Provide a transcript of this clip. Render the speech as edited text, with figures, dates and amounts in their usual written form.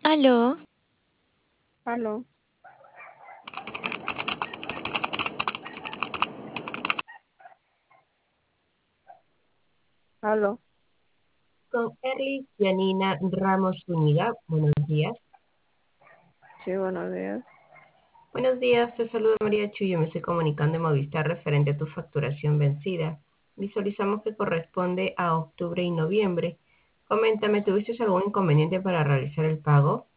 Aló, Aló, aló, Con Erly Yanina Ramos Zúñiga. Buenos días. sí, buenos días. Buenos días, te saludo María Chuyo. Me estoy comunicando en Movistar referente a tu facturación vencida. Visualizamos que corresponde a octubre y noviembre. Coméntame, ¿tuviste algún inconveniente para realizar el pago?